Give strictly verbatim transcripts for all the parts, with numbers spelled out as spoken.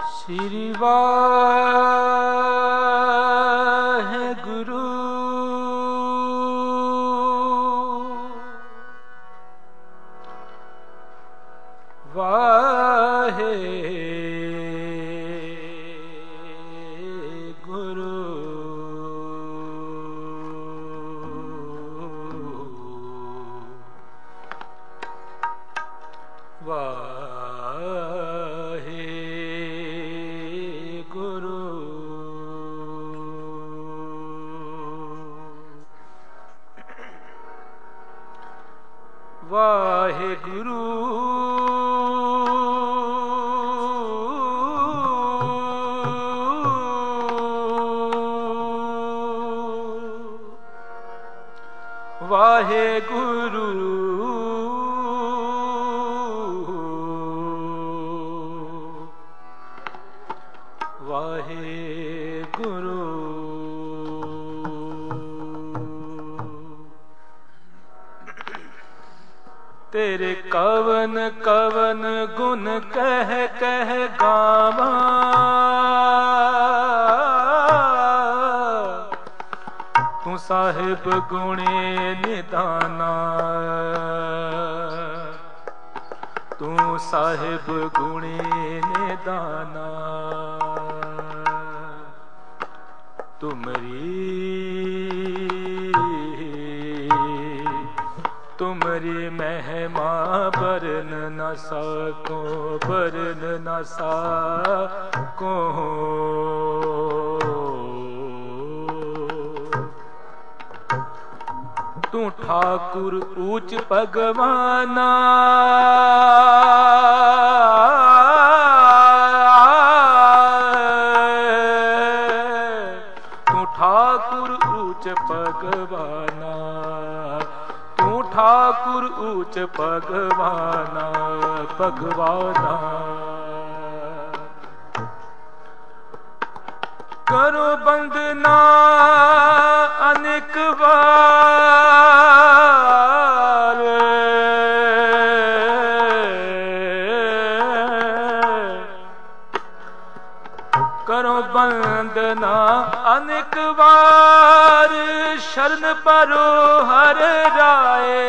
ਸ਼੍ਰੀ ਵਾਹਿਗੁਰੂ ਵਾਹਿਗੁਰੂ ਵਾਹਿਗੁਰੂ ਵਾਹਿਗੁਰੂ ਵਾਹਿਗੁਰੂ ਤੇਰੇ ਕਵਨ ਕਵਨ ਗੁਣ ਕਹਿ ਕਹਿ ਗਾਵਾਂ ਤੂੰ ਸਾਹਿਬ ਗੁਣੇ ਨਿਦਾਨਾ ਤੂੰ ਸਾਹਿਬ ਗੁਣੇ ਨਿਦਾਨਾ ਤੁਮਰੀ ਤੁਮਰੀ ਮਹਿਮਾ ਬਰਨ ਨ ਸਕੋ ਬਰਨ ਨ ਸਕੋ ਤੂੰ ਠਾਕੁਰ ਊਚ ਭਗਵਾਨਾ ਤੂੰ ਠਾਕੁਰ ਊਚ ਭਗਵਾਨਾ ਤੂੰ ਠਾਕੁਰ ਊਚ ਭਗਵਾਨਾ ਭਗਵਾਨਾ ਕਰੋ ਬੰਦਨਾ ਅਨੇਕ ਵਾਰ ਕਰੋ ਬੰਦਨਾ ਅਨੇਕ ਵਾਰ ਸ਼ਰਨ ਪਰੋ ਹਰ ਰਾਏ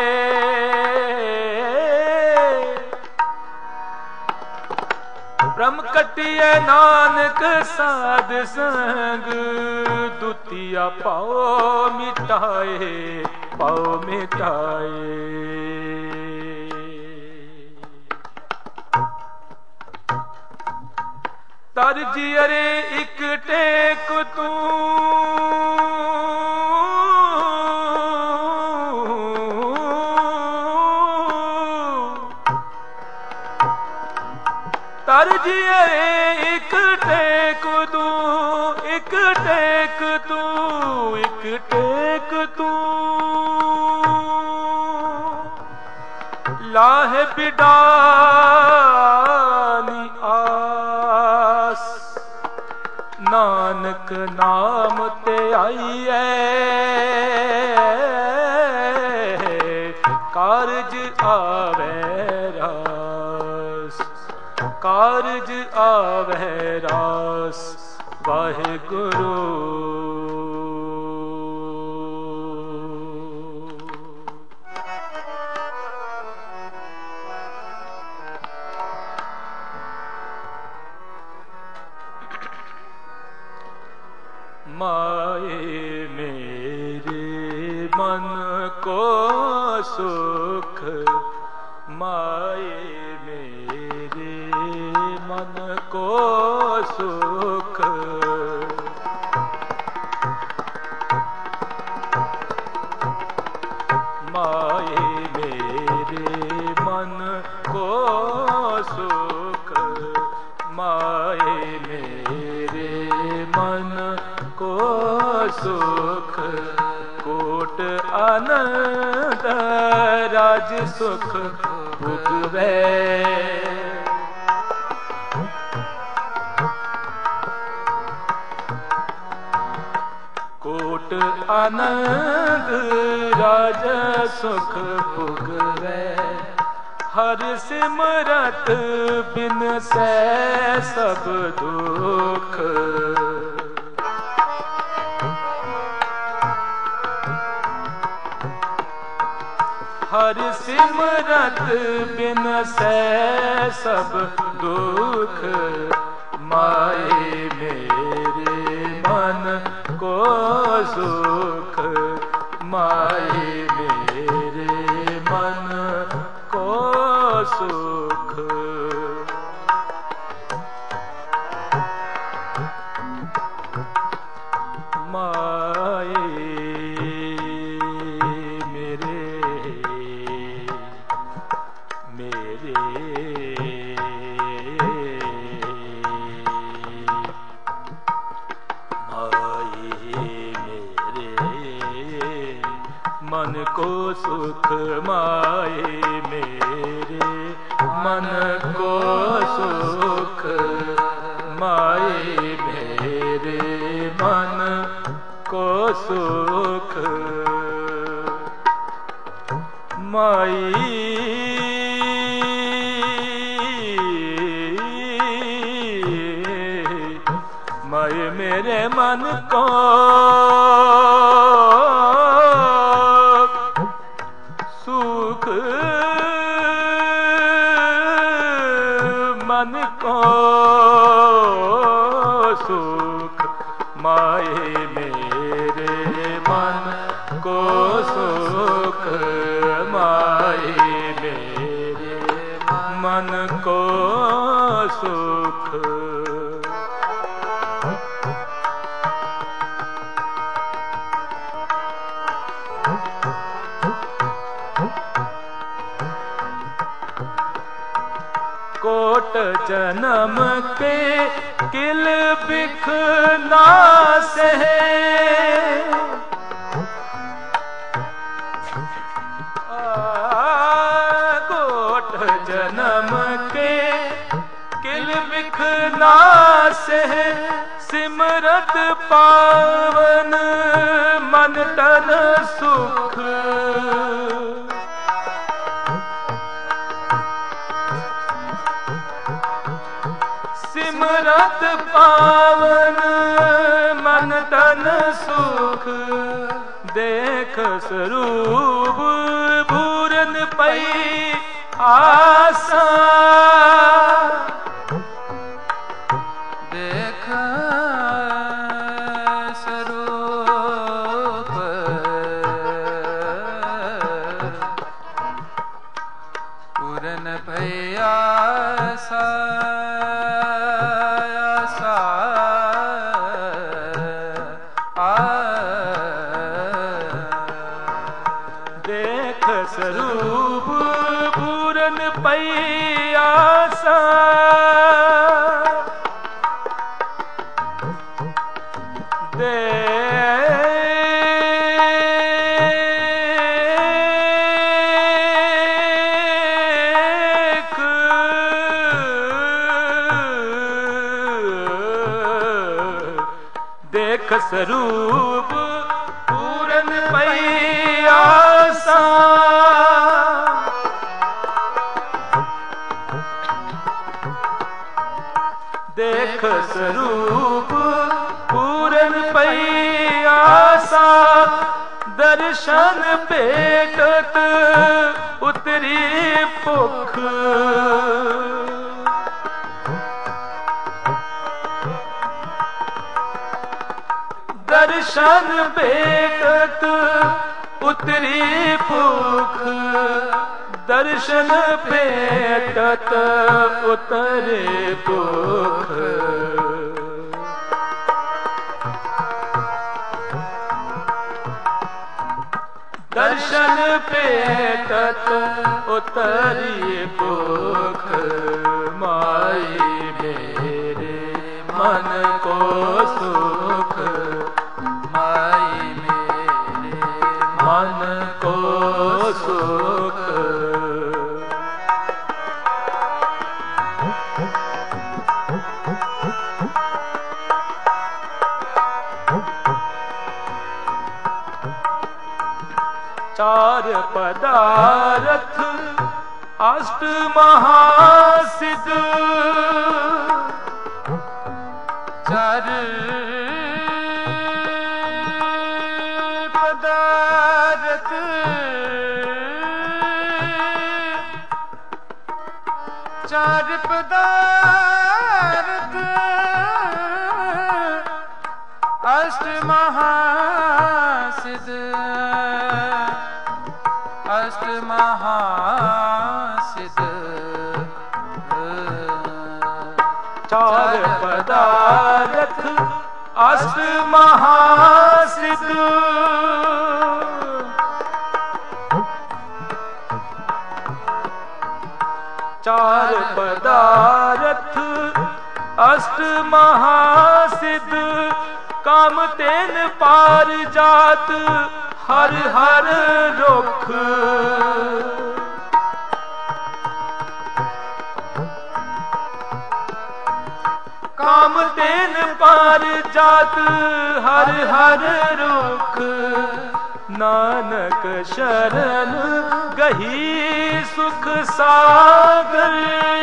ਬ੍ਰਹਮ ਕਟਿਐ ਨਾਨਕ ਸਾਧ ਸੰਗ ਦੁਤੀਆ ਪਾਉ ਮਿਟਾਏ ਪਾਉ ਮਿਟਾਏ ਤਰ ਜੀਅਰੇ ਇੱਕ ਟੇਕ ਤੂੰ ਤਰ ਜੀਅਰੇ ਇੱਕ ਟੇਕ ਤੂੰ ਇੱਕ ਟੇਕ ਤੂੰ ਇੱਕ ਟੇਕ ਤੂੰ ਲਾਹੇ ਬਿਡਾਨੀ ਆਸ ਨਾਨਕ ਨਾਮ ਤੇ ਆਈਐ ਕਾਰਜ ਆਵੇ ਰਾਸ ਕਾਰਜ ਆਵੇ ਰਾਸ ਵਾਹਿਗੁਰੂ ਮਾਏ ਮੇਰੇ ਮਨ ਕੋ ਸੁਖ ਮਾਏ ਮੇਰੇ ਮਨ ਕੋ ਸੁਖ ਮਾਏ ਮੇਰੇ ਮਨ ਕੋ ਸੁਖ ਮਾਏ ਮੇਰੇ ਮਨ ਕੋ ਸੁਖ ਕੋਟ ਆਨੰਦ ਰਾਜ ਸੁਖ ਭੁਗਵੇ ਕੋਟ ਆਨੰਦ ਰਾਜ ਸੁਖ ਭੁਗਵੇ हर सिमरत बिन सै सब दुख। हर सिमरत बिन सै सब दुख। माए मेरे मन को सुख। माए मेरे मन को सुख। माए मेरे मेरे मन को सुख। माए मेरे मन को सुख। माए मेरे मन को सुख। माई माए मेरे मन को सुख। मन को सुख। माए मेरे मन को सुख। माए मेरे मन को सुख। कोट जन्म के किल बिख नासे। कोट जन्म के किल बिख नासे। सिमरत पावन मन तन सुख। सिमरत पावन मन तन सुख। देख स्वरूप पूरन पई आसा। देख स्वरूप पूरन पई आसा। देख स्वरूप पूरन पई आसा। देख देख स्वरूप पूरन पई आसा। देख स्वरूप पूरन पई आसा। दर्शन भेटत उतरी भुख। दर्शन भेटत उतरी भूख। दर्शन भेटत उतरे भूख। दर्शन भेटत उतरी भूख। माई मेरे मन को सुख। माई मेरे मन को सुख। चार पदार्थ अष्ट महासिद्ध चार पदार्थ चार पदार्थ अष्ट महासिद्ध अष्ट महासिद्ध चार पदार्थ अष्ट महासिद्ध चार पदार्थ अष्ट महासिद्ध कामतेन पारिजात हर हर रुख कामतेन पारिजात हर हर रुख नानक शरण गही सुख सागर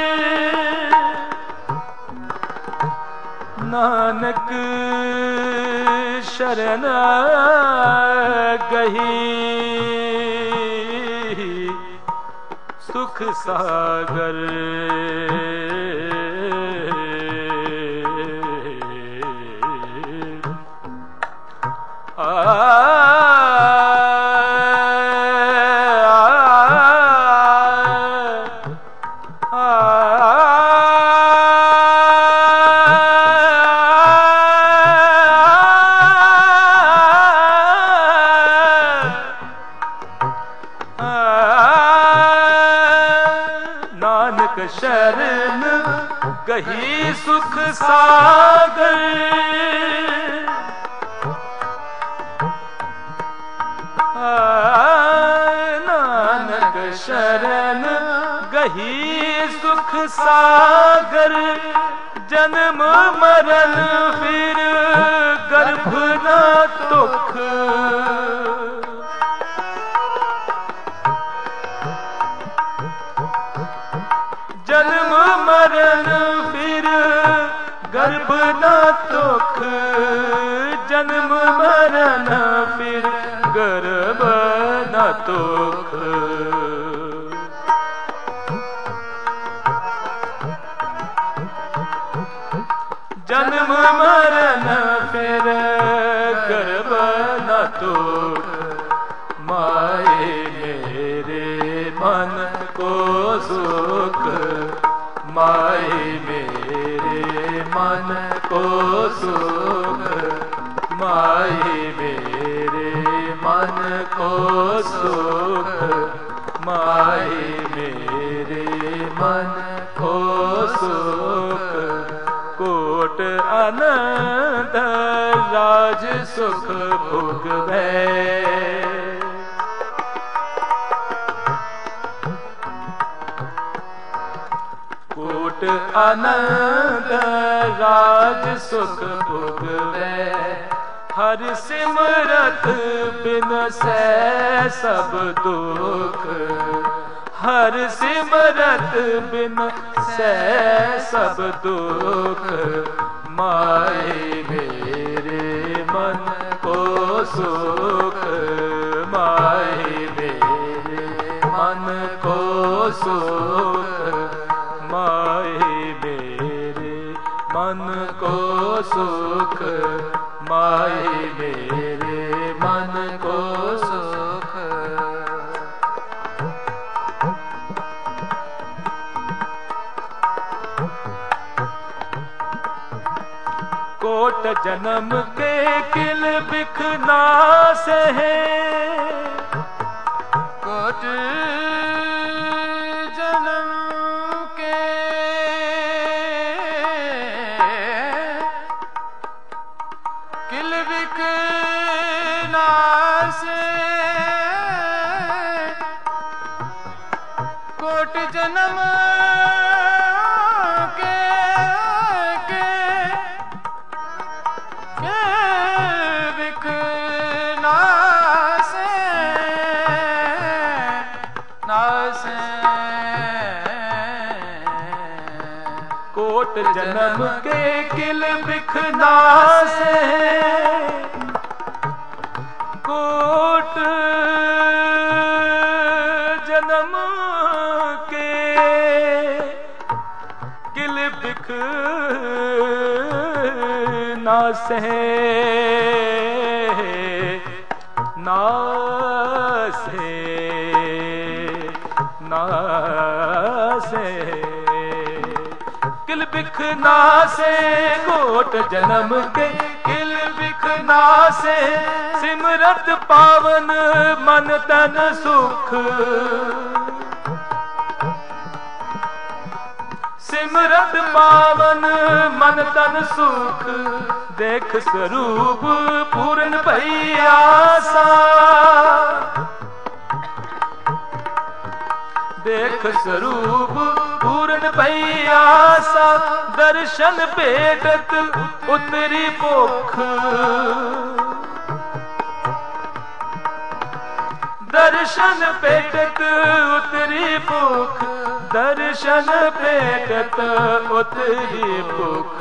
नानक शरण गही सुख सागर शरण गही सुख सागर नानक शरण गही सुख सागर जन्म मरण फिर गर्भ न दुख जन्म मरण फिर गर्भ न दुख जन्म मरण फिर गर्भ न दुख जन्म मरण फिर गर्भ न दुख माए मेरे मन को सुख माए मेरे मन को सुख माए मेरे मन को सुख माए मेरे मन को सुख कोट आनंद राज सुख भोगवे कोट आनंद राज सुख भोगवे हर सिमरत बिन सै सब दुख हर सिमरत बिन सै सब दुख माए मेरे मन को सुख माए मेरे मन को सुख माए मेरे मन को सुख माए मेरे मन को सुख कोट जन्म के किल बिखना सहे कोट जन्म के किल बिखना से कोट जन्म जन्म के किल बिखना से, कोट जन्म के किल बिखना से, ना से ना से किल बिखना से, कोट जन्म के किल बिखना से, सिमरत पावन मन तन सुख, सिमरत पावन मन तन सुख, देख स्वरूप पूर्ण भैयासा, देख स्वरूप पूर्ण भैयासा, दर्शन भेटत उतरी भुख, दर्शन भेटत उतरी भुख, दर्शन भेटत उतरी भुख,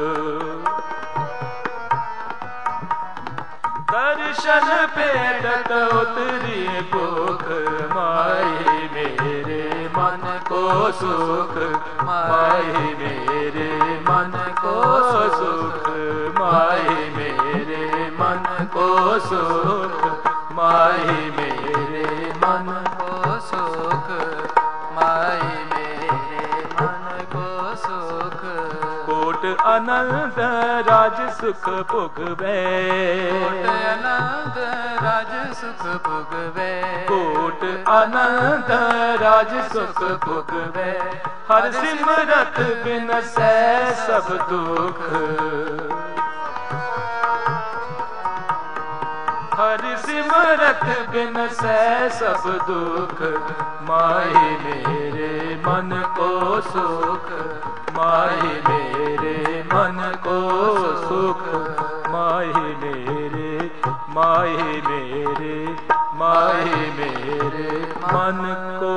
दर्शन भेटत उतरी भुख, माही मेरे मन को सुख, माही मेरे मन को सुख, माही मेरे मन को सुख, माही मेरे मन को सुख, माही मेरे मन को सुख, कोट अनंत राज सुख भोगवे, कोट अनंत राज सुख भोगवे, कोट अनंत राज सुख भोगवे, हर सिमरत बिन सै सब दुख, हर सिमरत बिन सै सब दुख, माही मेरे मन को सुख, माही मेरे मन को सुख, माही मेरे, माही मेरे, माही मेरे मन को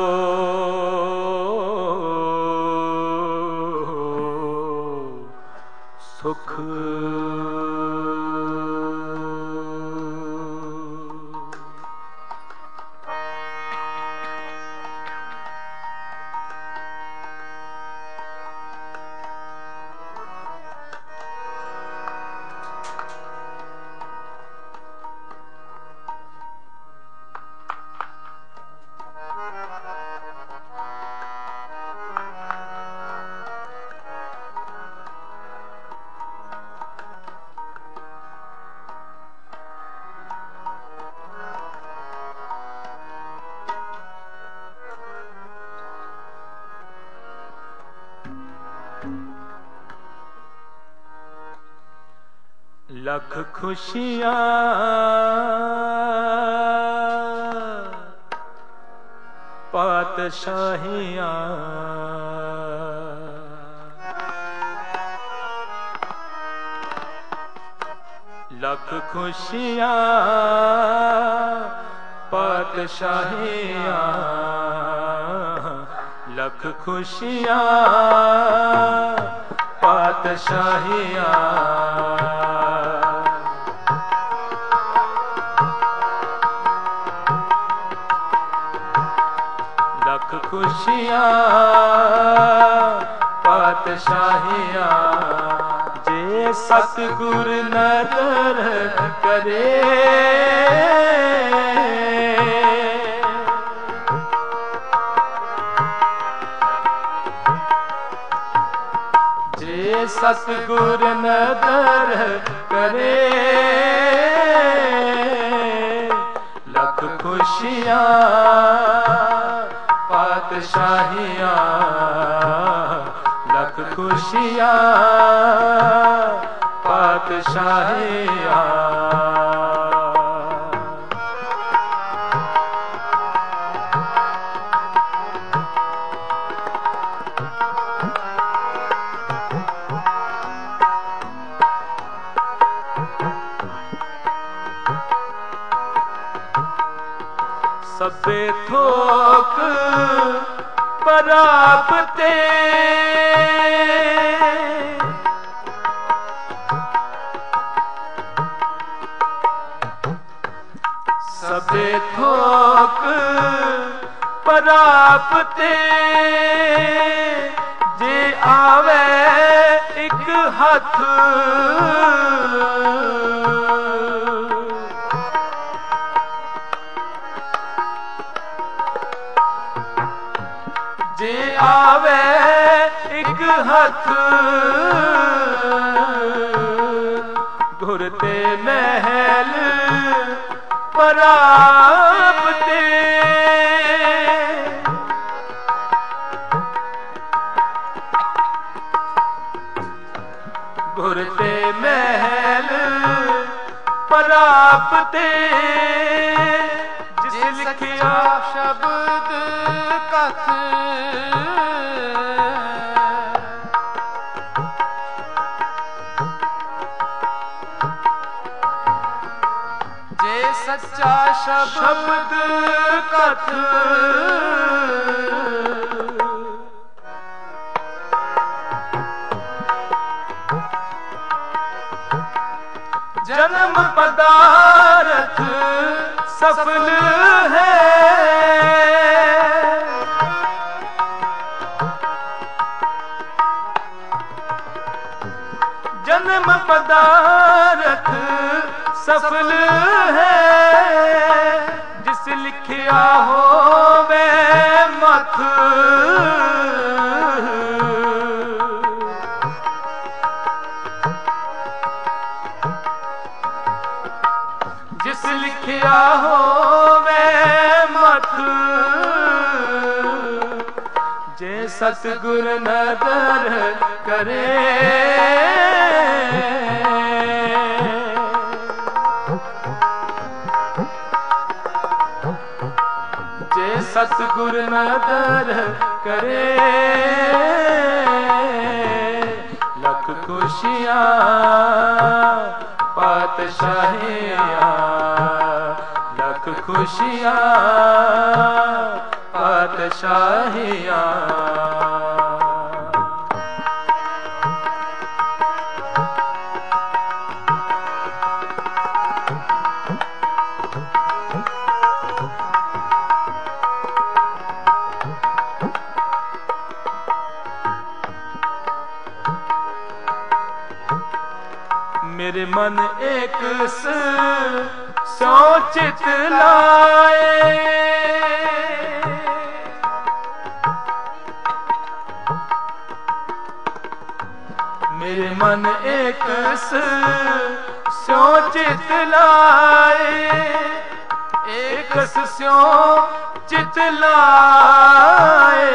सुख। लख खुशियाँ पातशाहियाँ, लख खुशियाँ पातशाहियाँ, लख खुशियाँ पातशाहियाँ, लख खुशियाँ पातशाहियाँ, जे सतगुर नदर करे, जे सतगुर नदर करे, लख खुशियाँ पातशाहियाँ, लख खुशियाँ पातशाहियाँ। सबे थोक परापते, प्राप्ते जे आवे एक हथ जे आवे एक हथ घुरते महल प्राप्ते घुरते महल प्राप्ते जिस लिखिया शब्द कथ जे सच्चा शब्द कथ जन्म पदार्थ सफल है जन्म पदार्थ सफल है जिस लिखिया होवे मथ जिस लिखिया होवे मथ जे सतगुर नदर करे जे सतगुर नदर करे लख खुशियाँ पातशाहियाँ लख खुशियाँ पातशाहियाँ मेरे मन एक सोचित लाए मेरे मन एक सोचित लाए एक सोचित लाए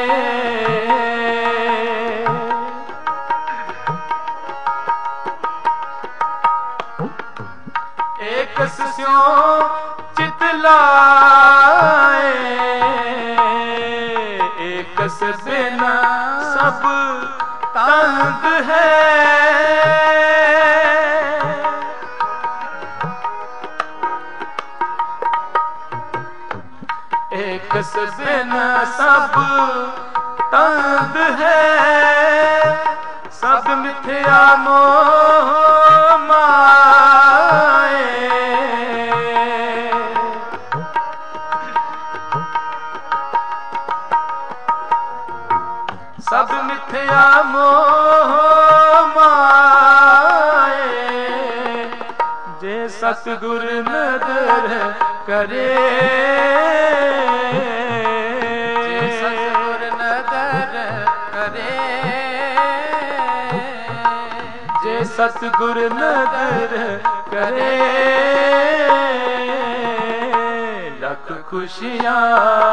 एक स्यों चित लाए एक से बिना सब तंग है एक से बिना सब तंग है सब मिथ्या मोह सब मिथ्या मोह माए जे सतगुर नदर करे जे सतगुर नदर करे जे सतगुर नदर करे लख खुशियाँ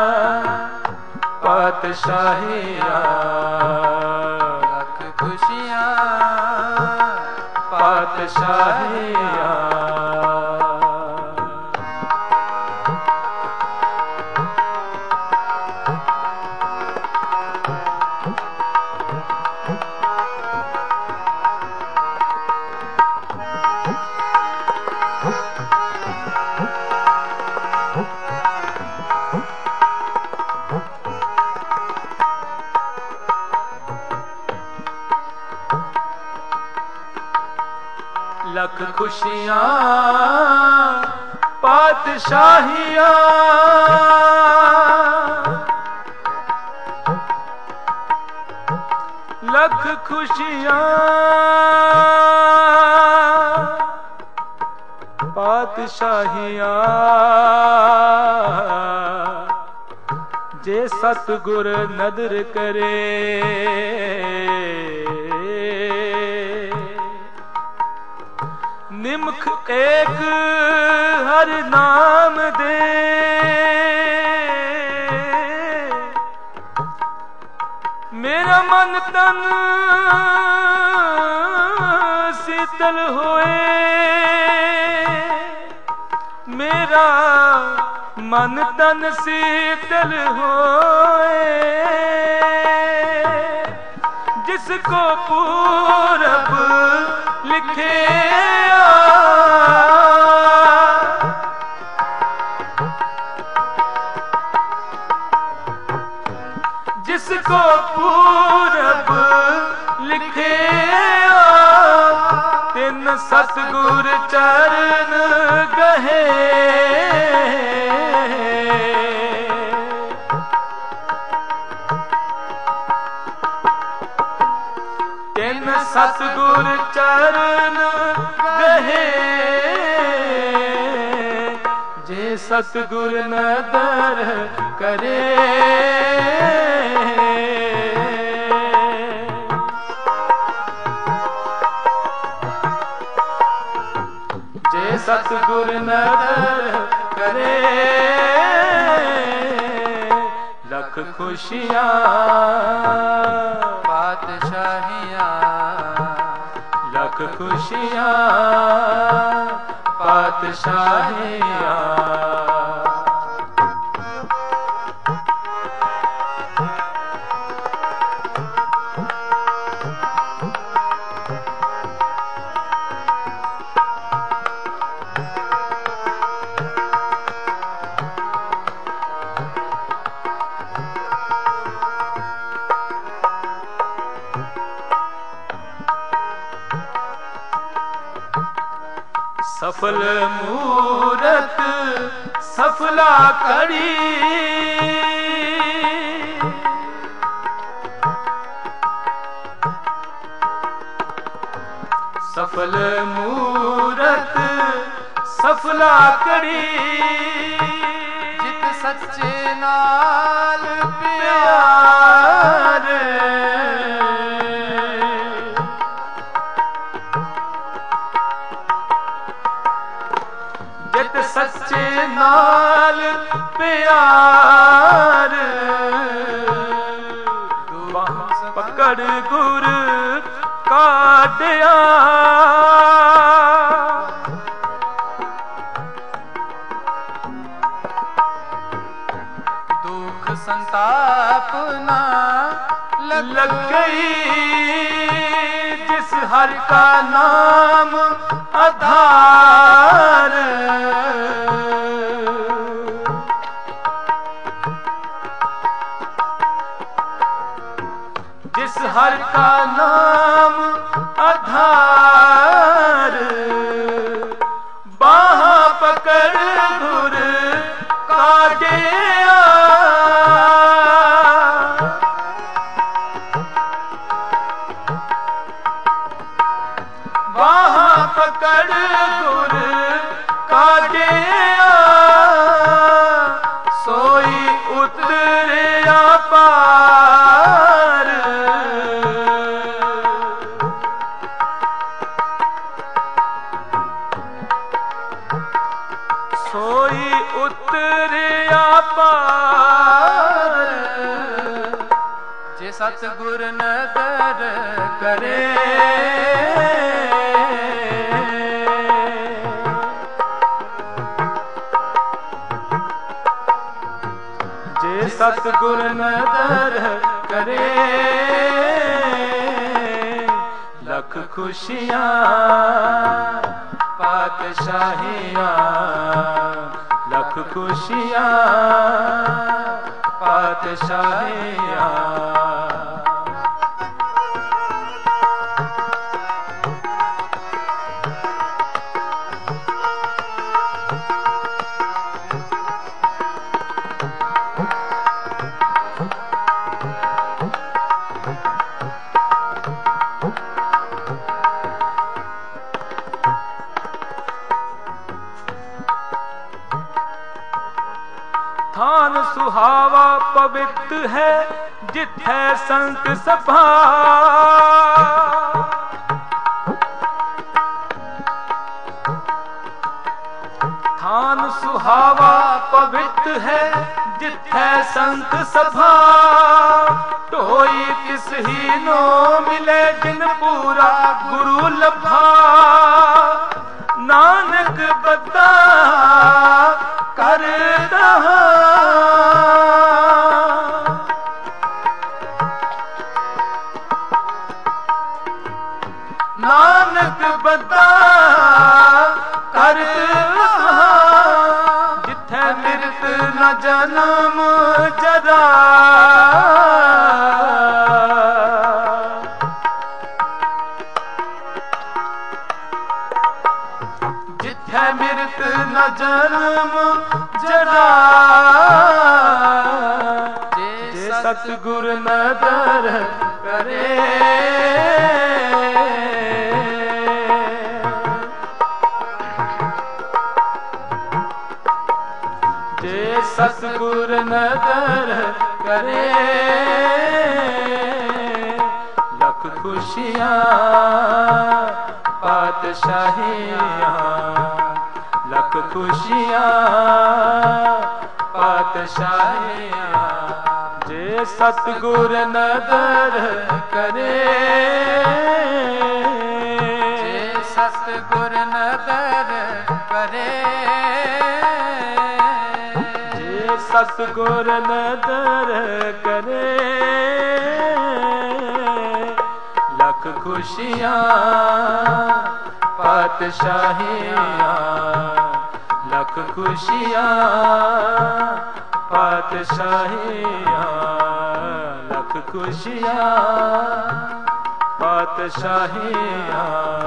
पातशाहियाँ लख खुशियाँ पातशाहियाँ लख खुशियाँ पातशाहियाँ ਲੱਖ ਖੁਸ਼ੀਆਂ ਪਾਤਸ਼ਾਹੀਆਂ ਜੇ ਸਤਿਗੁਰ ਨਦਰ ਕਰੇ ਨਿਮਖ ਏਕ ਹਰ ਨਾਮ ਦੇ ਮੇਰਾ ਮਨ ਤਨ ਸੀਤਲ ਹੋਏ ਮੇਰਾ ਮਨ ਤਨ ਸੀਤਲ ਹੋਏ ਜਿਸ ਕੋ ਪੂਰਬ ਲਿਖਿਆ जिस को पूरब लिखिया तिन सतगुर चरण गहे तिन सतगुर चरण गहे जे सतगुर नदर करे सतगुर नदर करे लख खुशियां पातशाहियां लख खुशियां पातशाहियां सफल मूरत सफला कड़ी सफल मूरत सफला कड़ी जित सच्चे नाल प्यार सच्चे नाल प्यार पकड़ गुर काटिया दुख संताप ना लग गई जिस हर का नाम आधार जिस हर का नाम आधार बाह पकड़ गुर काटिया बाह पकड़ गुर काटिया सोई उतरिया पार सोई उतरिया पार जे सतगुर नदर करे जे सतगुर नदर करे लख खुशियां पातशाहियां लख खुशियां पातशाहियां है जिथे संत सभा। थान सुहावा पवित्र है जिथे संत सभा। टोई किस ही नो मिले जिन पूरा गुरु लभा। नानक बता कर दहा। नानक बता कर दहा। जिथे मृत न जन्म जरा। जिथे मृत न जन्म जरा। जे सतगुर नदर करे। जे सतगुर नदर करे। लख खुशियाँ पातशाहियाँ। लख खुशियाँ पातशाहियाँ। जे सतगुर नदर करे। जे सतगुर नदर करे। जे सतगुर नदर करे। लख खुशियाँ पातशाहियाँ। लख खुशियाँ पातशाहियाँ। लख खुशियाँ पातशाहियाँ।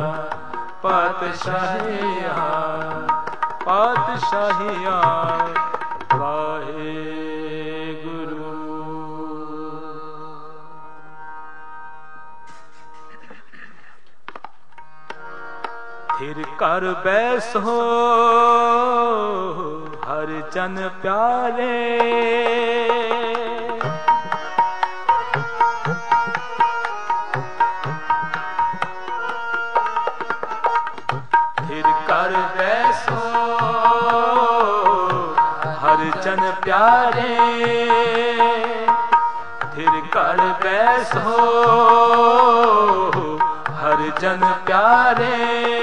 पातशाहियाँ पातशाहियाँ। वाहे गुरु। थिर कर बैसो हर जन प्यारे। थिर कर बैसो हर जन प्यारे। थिर कर बैसो हर जन प्यारे।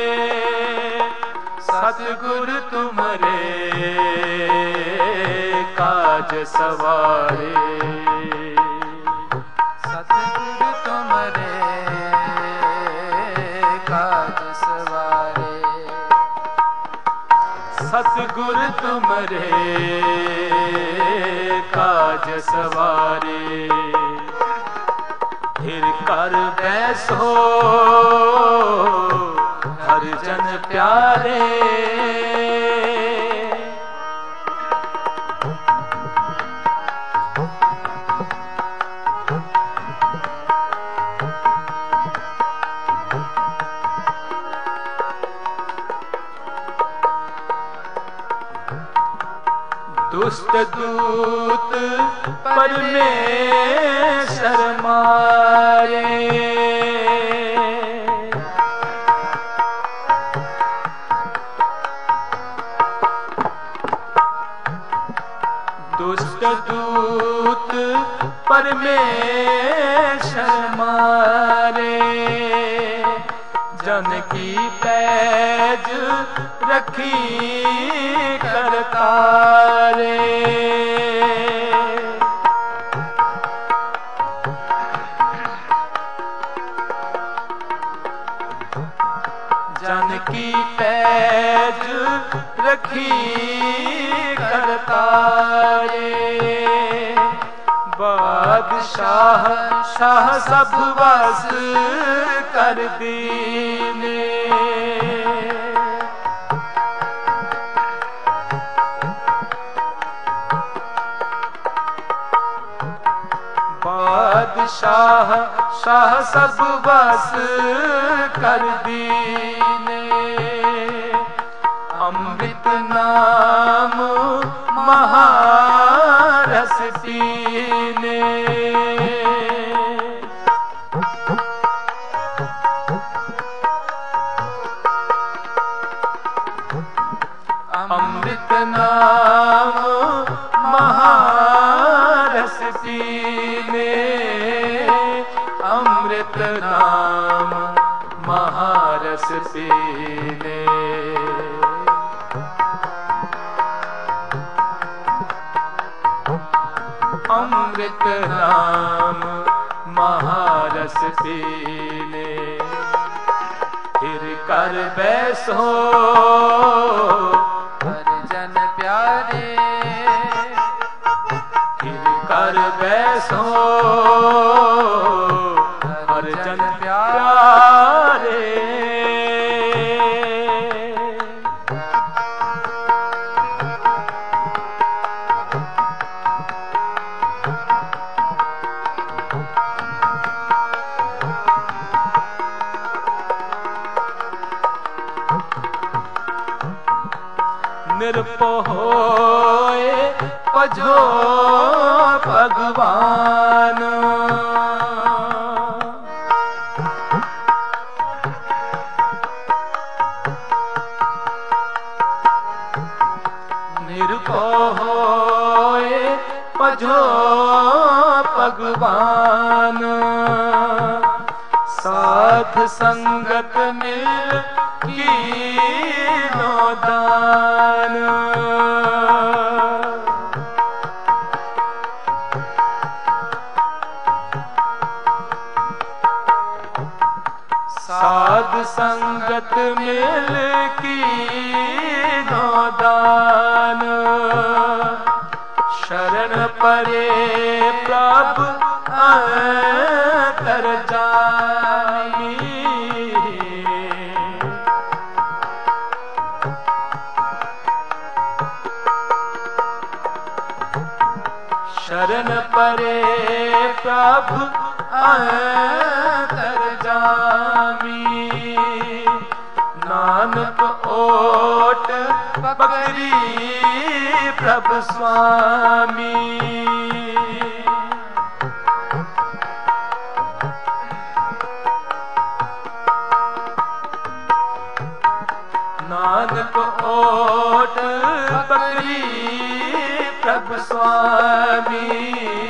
सतगुर तुमरे काज सवारे। सतगुर तुमरे काज सवारे। सतगुर तुमरे काज सवारे। फिर कर बैसो हर जन प्यारे। दुष्ट दूत परमेश्वर मारे। दुष्ट दूत परमेश्वर मारे। जन की पैज रखी करतारे। जन की पैज रखी करतारे। बादशाह शाह सब बस कर दीने। बादशाह शाह सब बस कर दीने। अमृत नाम महारस पीने। नाम महारस पीने, अमृत नाम महारस पीने। अमृत नाम महारस पीने, फिर कर बैसो हरिजन प्यारे, फिर कर बैसो हरिजन प्यारे। निरपो होए पजो भगवान, निरपो होए पजो भगवान, साध संगत मिल कीनो दान। साध संगत मिल कीनो दान, शरण परे प्रभु अंतर जामी। शरण परे प्रभु अंतर जामी, नानक ओट पकड़ी प्रभु स्वामी। नानक ओट पकड़ी प्रभु स्वामी,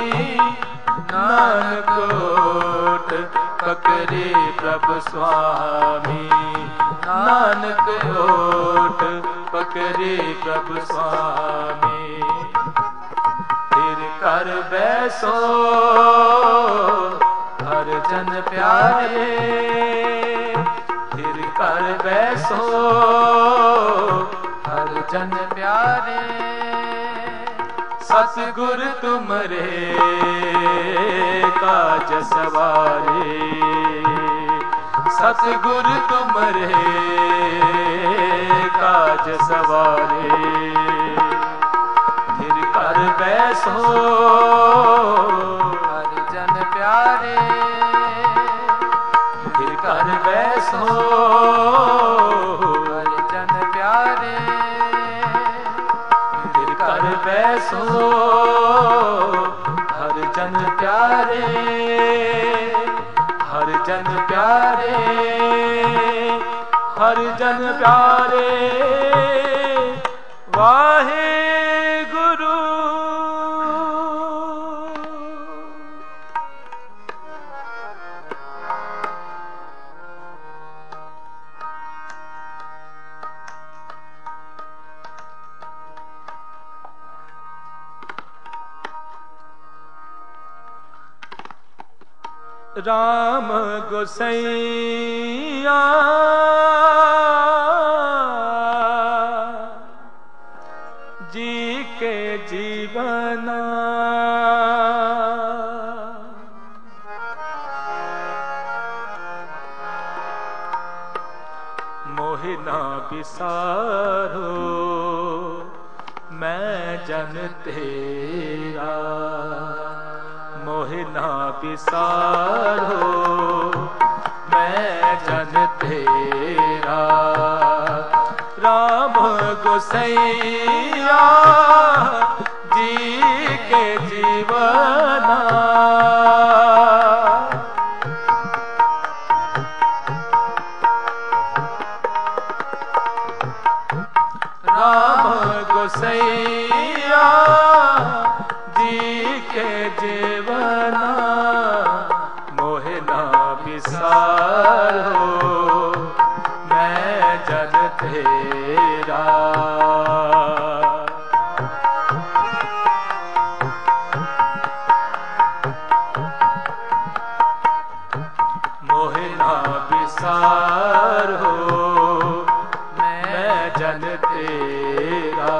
नानक ओट पकड़े प्रभु स्वामी, नानक ओट पकड़े प्रभु स्वामी। फिर कर बैसो हरिजन प्यारे, फिर कर बैसो हरिजन प्यारे। सतगुर तुमरे काज सवारे, सतगुर तुमरे काज सवारे। फिर कर बैसो हरिजन प्यारे, फिर कर बैसो हरिजन प्यारे। फिर कर बैसो हरिजन प्यारे, हरिजन प्यारे, हरिजन प्यारे। वाहे गुरु राम गोसैया जी के जीवना, मोहिना बिसारो मैं जन तेरा, मोहिना बिसारो मैं जन तेरा। राम गोसैया जी के जीवना, राम गोसैया जी के जीवना मोहे ना बिसारो मैं जन तेरा। मोहे ना बिसारो मैं जन तेरा।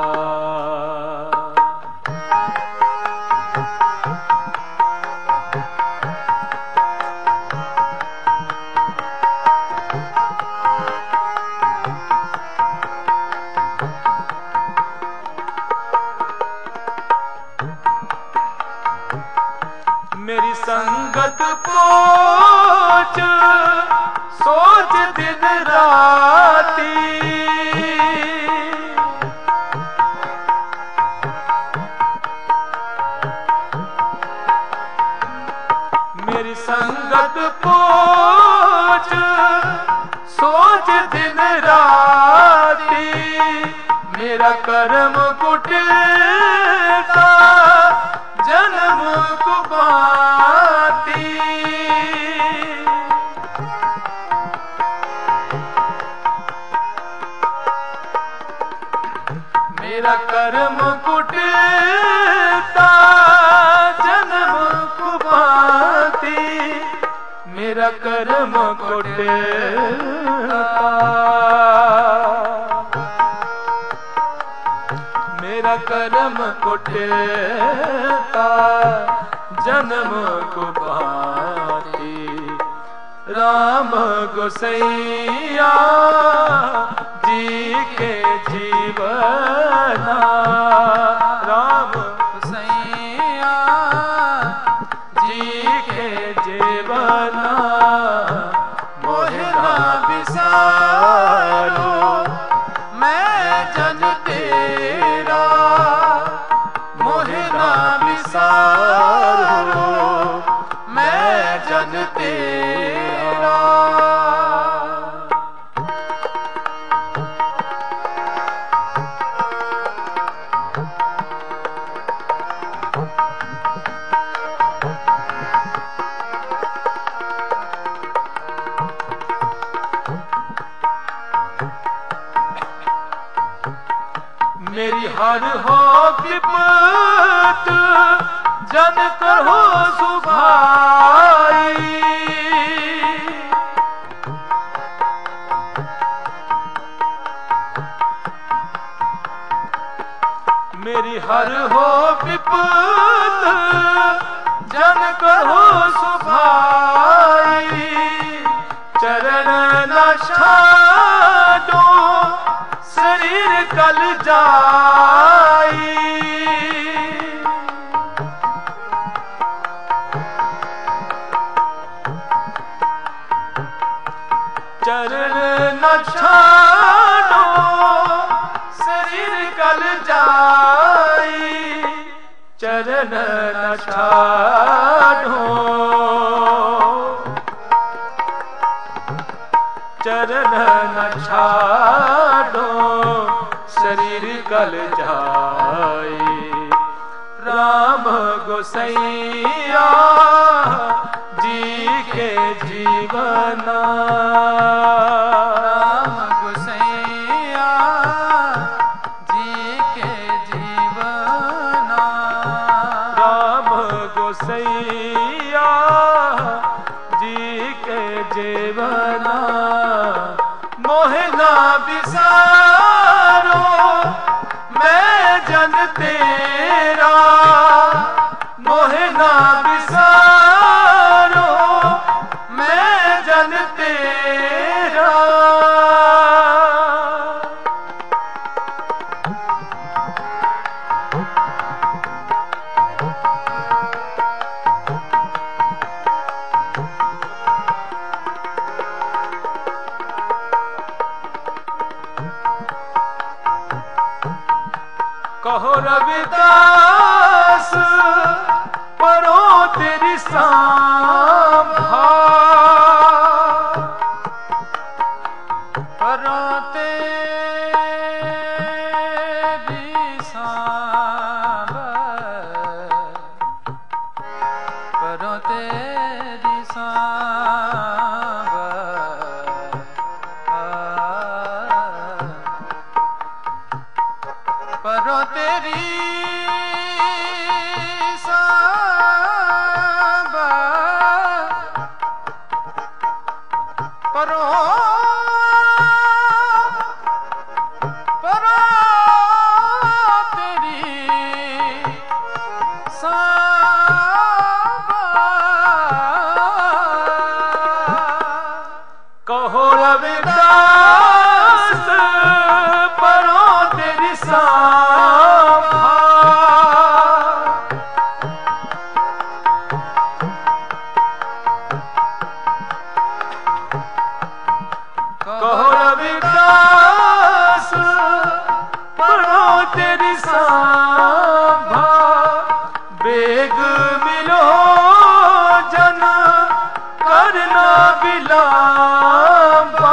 मेरी संगत पोच सोच दिन राती, मेरी संगत पोच सोच दिन राती, मेरा कर्म कुटिलता जन्म कुबाती। मेरा कर्म कुटिलता जन्म कुबाती, मेरा कर्म कुटिलता, मेरा कर्म कुटिलता जन्म कुबाती। राम गोसैया जी के जीवना, राम गोसैया जी के जीवना मोहे ना बिसारो मैं जन तेरा। मोहे ना बिसारो मैं जन तेरा। मेरी हर हो विपत जन कहो सुभाई, मेरी हर हो विपत जन कहो सुभाई। चरण न छाड़ो शरीर कल जाई, चरण न छाड़ो शरीर कल जाई। चरण न छाड़ो, चरण न छाड़ो शरीर कल जाए। राम गोसैया जी के जीवना, राम गोसैया जी के जीवना, राम गोसैया जी के जीवना मोहे ना बिसारो मैं जन तेरा। मोहे ना बिसारो मैं जन तेरा। कहो रविदास परो तेरी सांभा, परो तेरी रविदास पढ़ो तेरी सांभा। कहो रविदास पढ़ो तेरी सांभा। बेग मिलो जन करना विलापा।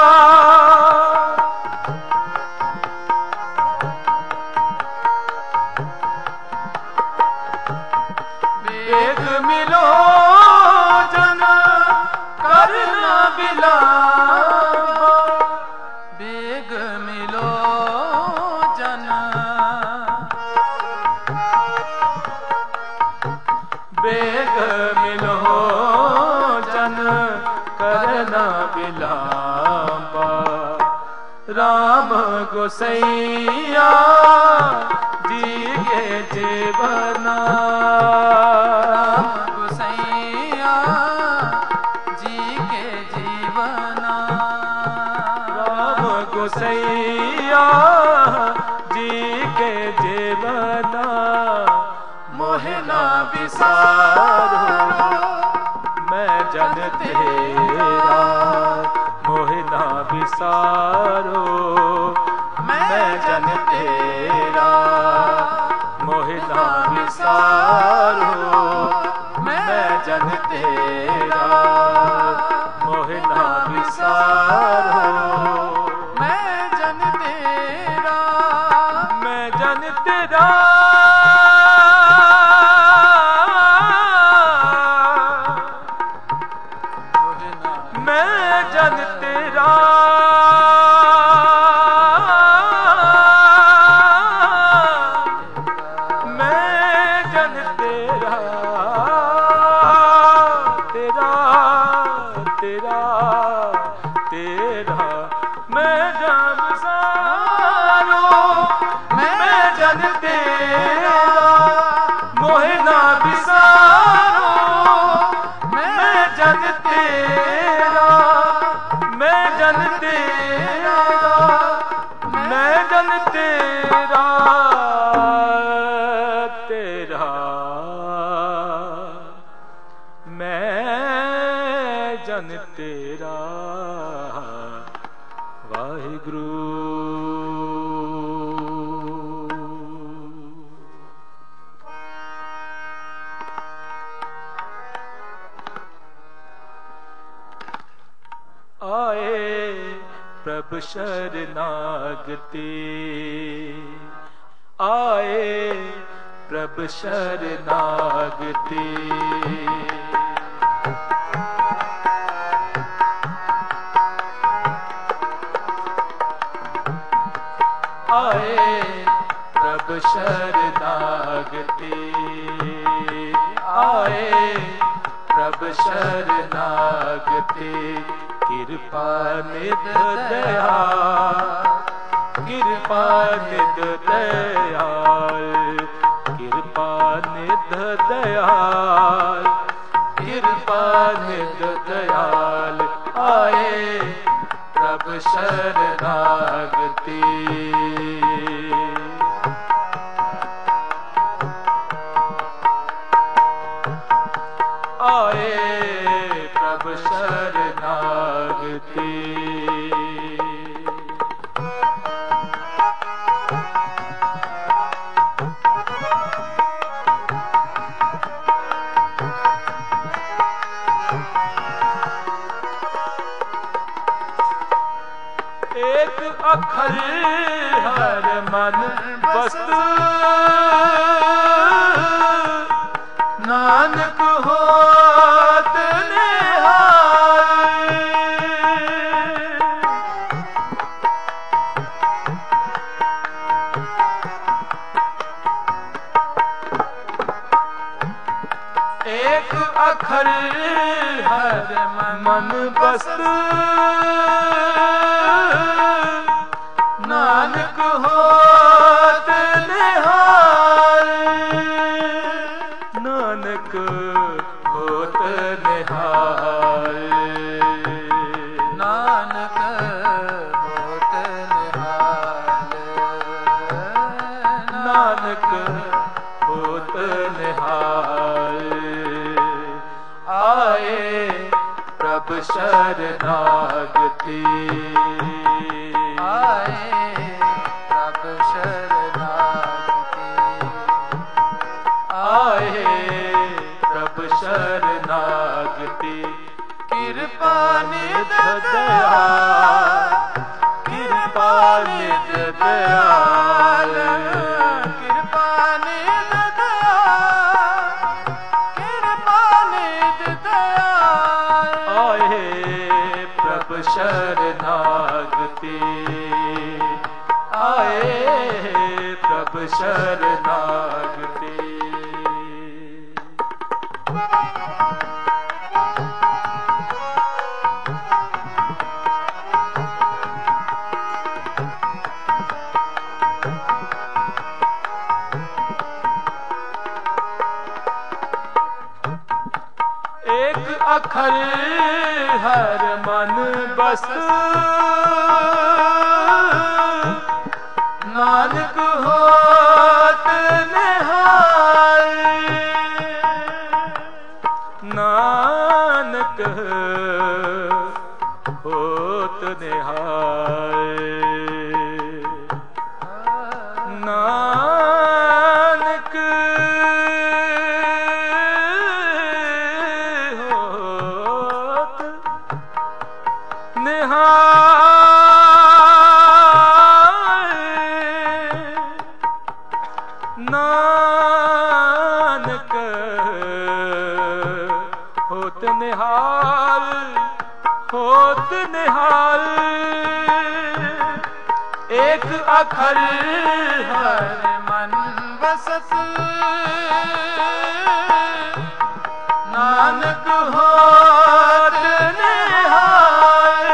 बेग मिलो जन करना विलापा। बेग मिलो जन बेग मिलो जन करना विलापा। राम गोसैया जी के जीवना। राम गोसैया जी के जीवना। राम गोसैया जी के जीवना। मोहना विसारो मैं जन तेरा। मोहना विसारो मैं जन तेरा। मोहना विसारो मैं जन तेरा। मोहना विसारो मैं जन तेरा। मैं जन तेरा। मैं जन तेरा। मैं जन तेरा। तेरा तेरा तेरा। मैं जन सारो मैं जन तेरा। मोहना विसारो मैं जन तेरा। मैं जन तेरा। मैं जन तेरा। तेरा मैं जन तेरा। वाहिगुरु। आए प्रभु शरणागति। आए प्रभु शरणागति। आए प्रभु शरणागति। आए प्रभु शरणागति। कृपा निध दया। कृपा निध दयाल। कृपा निध दयाल। कृपा निध दयाल। आए प्रभु शरणागति। आए प्रभु शरणागति। एक अखर हर मन वस्तु। नानक होत निहाल। एक अखर हर मन वस्तु। नानक होत निहाल। नानक होत निहाल। ਨਾਨਕ ਹੋਤ ਨਿਹਾਲ ਨਾਨਕ ਹੋਤ ਨਿਹਾਲ ਆਏ ਪ੍ਰਭ ਸ਼ਰਨਾਗਤੀ ਆਏ ਪ੍ਰਭ ਸ਼ਰਨਾਗਤੀ ਆਏ ਪ੍ਰਭ ਸ਼ਰਨਾਗਤੀ ਕਿਰਪਾ ਨਿਧ ਦਇਆਲ ਕਿਰਪਾ ਨਿਧ ਦਇਆਲ ਕਿਰਪਾ ਨਿਧ ਦਇਆਲ ਕਿਰਪਾ ਨਿਧ ਦਇਆਲ ਆਏ ਪ੍ਰਭ ਸ਼ਰਨਾਗਤੀ ਆਏ ਪ੍ਰਭ ਸ਼ਰਨਾਗਤੀ ਅਖਰ ਹਰ ਮਨ ਬਸ ਨਾਨਕ ਹੋਤ ਨਿਹਾਲ ਨਾਨਕ ਹੋਤ ਨਿਹਾਲ ਨਾਨਕ ਨਾਨਕ ਹੋਤ ਨਿਹਾਲ ਹੋਤ ਨਿਹਾਲ ਏਕ ਅਖਰ ਹਰ ਮਨ ਵਸਤ ਨਾਨਕ ਹੋਤ ਨਿਹਾਲ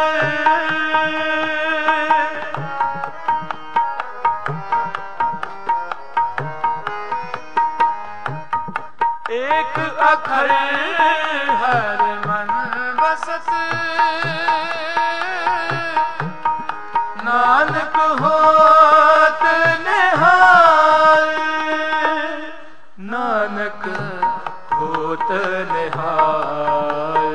ਏਕ ਅਖਰ ਹਰ ਮਨ ਵਸਤ ਨਾਨਕ ਹੋਤ ਨਿਹਾਲ ਨਾਨਕ ਹੋਤ ਨਿਹਾਲ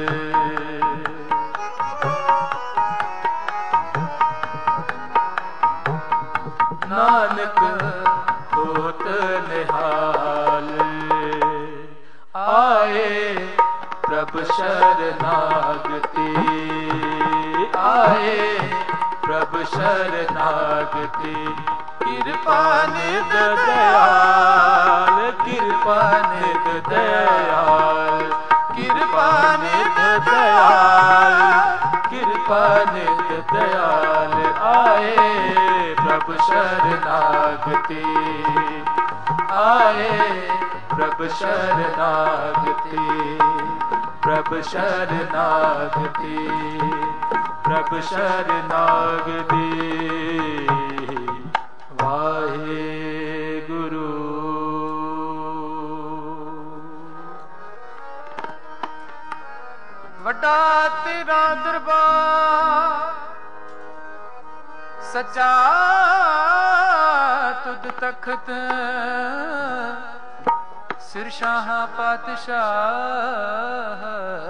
ਨਾਨਕ ਹੋਤ ਨਿਹਾਲ ਆਏ ਪ੍ਰਭ ਸ਼ਰਨਾਗਤੀ ਆਏ ਪ੍ਰਭ ਸ਼ਰਨਾਗਤੀ ਕਿਰਪਾ ਨਿਧ ਦਇਆਲ ਕਿਰਪਾ ਨਿਧ ਦਇਆਲ ਕਿਰਪਾ ਨਿਧ ਦਇਆਲ ਕਿਰਪਾ ਨਿਧ ਦਇਆਲ ਆਏ ਪ੍ਰਭ ਸ਼ਰਨਾਗਤੀ ਆਏ ਪ੍ਰਭ ਸ਼ਰਨਾਗਤੀ ਪ੍ਰਭ ਸ਼ਰਨਾਗਤੀ ਪ੍ਰਭ ਸ਼ਰਨਾਗਤੀ ਵਾਹਿਗੁਰੂ। ਵੱਡਾ ਤੇਰਾ ਦਰਬਾਰ ਸੱਚਾ ਤੁਧ ਤਖਤ ਸਿਰ ਸ਼ਾਹ ਪਾਤਸ਼ਾਹ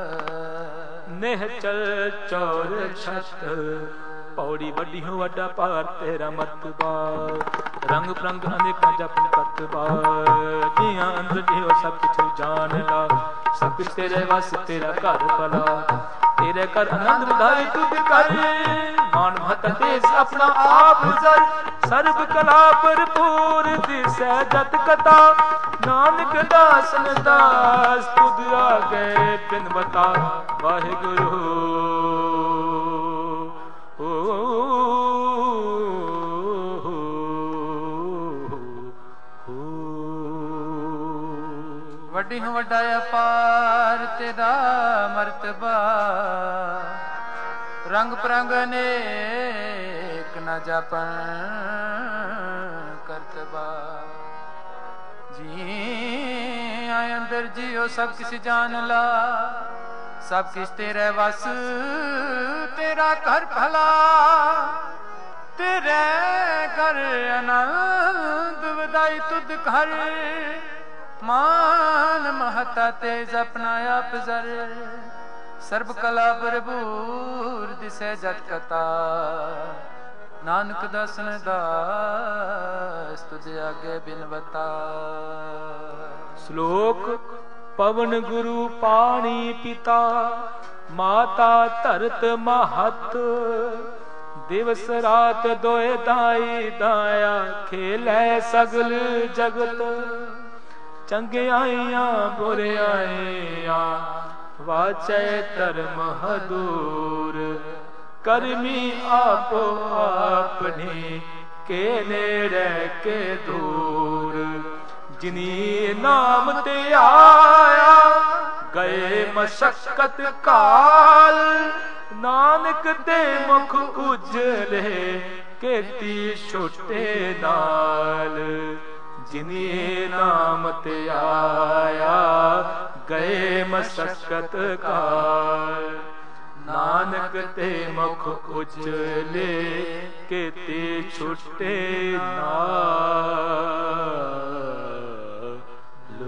ਨਿਹਚਲ ਚੌਰ ਛਤ ਪੌੜੀ ਵੱਡੀ ਹੋ ਵੱਡਾ ਭਾਰ ਤੇਰਾ ਮਰਤਬਾ ਰੰਗ ਪ੍ਰੰਗ ਅਨੇਕਾਂ ਜਪਨ ਕਰਤਬਾ ਜੀਆਂ ਅੰਦਰ ਜਿਉ ਸਭ ਕੁਛ ਜਾਣ ਲਾ ਸਭ ਕੁਛ ਤੇਰੇ ਵਸ ਤੇਰਾ ਘਰ ਭਲਾ ਤੇਰੇ ਘਰ ਆਨੰਦ ਵਧਾਏ ਤੁਧ ਕਰ ਮਾਨ ਮਹਤ ਤੇਜ ਆਪਣਾ ਆਪ ਜ਼ਰ ਸਰਬ ਕਲਾ ਭਰਪੂਰ ਦਿਸੈ ਜਤ ਕਥਾ ਨਾਨਕ ਦਾਸਨ ਦਾਸ ਤੁਧ ਆਗੇ ਬਿਨ ਬਤਾ ਵਾਹਿਗੁਰੂ। ਵੱਡੀ ਹੋ ਵੱਡਾ ਅਪਾਰ ਤੇਰਾ ਮਰਤਬਾ ਰੰਗ ਪ੍ਰੰਗ ਅਨੇਕ ਨ ਜਾਪਨ ਕਰਤਬਾ ਜੀ ਆਏ ਅੰਦਰ ਜਿਉ ਸਭ ਕਿਸ ਜਾਣ ਲਾ सब किस तेरे वस तेरा घर भला तेरे घर आनंद वदाई तुद घर मान महता तेज अपना आप जर सर्ब कला भरपूर दिसे जत कथा नानक दसन दास तुझे आगे बिनवता। श्लोक पवन गुरु पानी पिता माता धरत महत दिवस रात दोए दाई दाया खेलै सगल जगत चंगियाइयां बुराइयां वाचै धर्म हदूर करमी आपो अपने के नेड़े के दूर जिनी नाम ते आया गए मशक्कत काल नानक ते मुख उजले केती छोटे नाल जिनी नाम ते आया गए मशक्कत काल नानक ते मुख उजले केते छुटे नाल।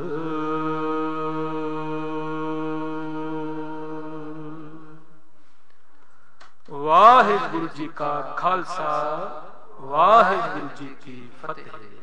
वाहिगुरु जी का खालसा वाहिगुरु जी की फतेह।